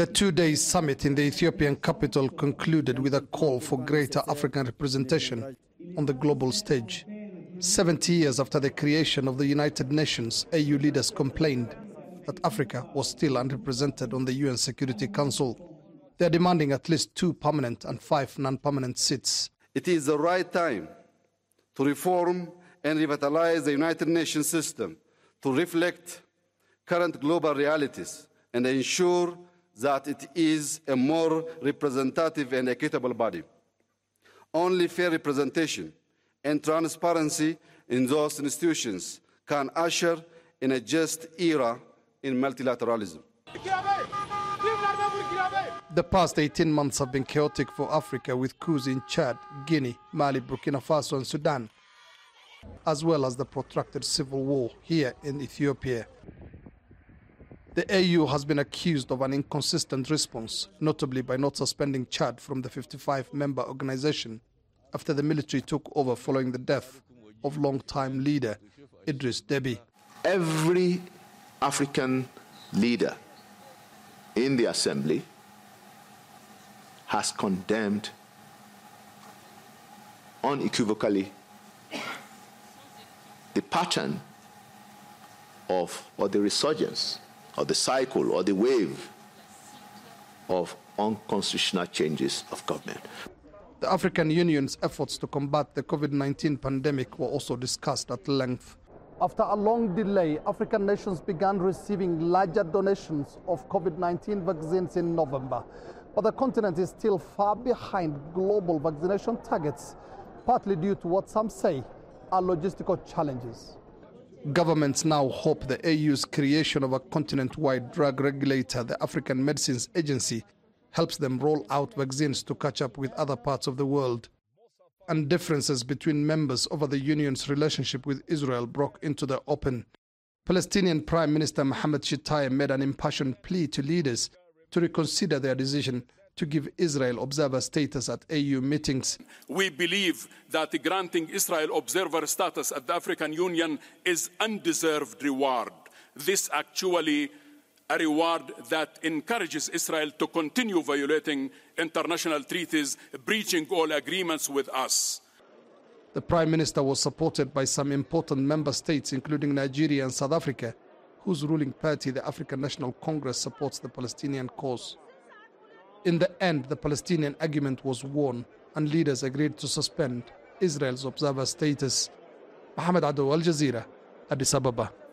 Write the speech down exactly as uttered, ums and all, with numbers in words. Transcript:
The two-day summit in the Ethiopian capital concluded with a call for greater African representation on the global stage. seventy years after the creation of the United Nations, A U leaders complained that Africa was still underrepresented on the U N Security Council. They are demanding at least two permanent and five non-permanent seats. It is the right time to reform and revitalize the United Nations system to reflect current global realities and ensure that it is a more representative and equitable body. Only fair representation and transparency in those institutions can usher in a just era in multilateralism. The past eighteen months have been chaotic for Africa, with coups in Chad, Guinea, Mali, Burkina Faso and Sudan, as well as the protracted civil war here in Ethiopia. The A U has been accused of an inconsistent response, notably by not suspending Chad from the fifty-five member organization after the military took over following the death of long-time leader Idris Deby. Every African leader in the assembly has condemned unequivocally the pattern of, or the resurgence, or the cycle, or the wave of unconstitutional changes of government. The African Union's efforts to combat the COVID nineteen pandemic were also discussed at length. After a long delay, African nations began receiving larger donations of COVID nineteen vaccines in November. But the continent is still far behind global vaccination targets, partly due to what some say are logistical challenges. Governments now hope the A U's creation of a continent-wide drug regulator, the African Medicines Agency, helps them roll out vaccines to catch up with other parts of the world. And differences between members over the Union's relationship with Israel broke into the open. Palestinian Prime Minister Mohammed Shitaye made an impassioned plea to leaders to reconsider their decision to give Israel observer status at A U meetings. We believe that granting Israel observer status at the African Union is undeserved reward. This actually a reward that encourages Israel to continue violating international treaties, breaching all agreements with us. The Prime Minister was supported by some important member states, including Nigeria and South Africa, whose ruling party, the African National Congress, supports the Palestinian cause. In the end, the Palestinian argument was won, and leaders agreed to suspend Israel's observer status. Mohammed Ado, Al Jazeera, Addis Ababa.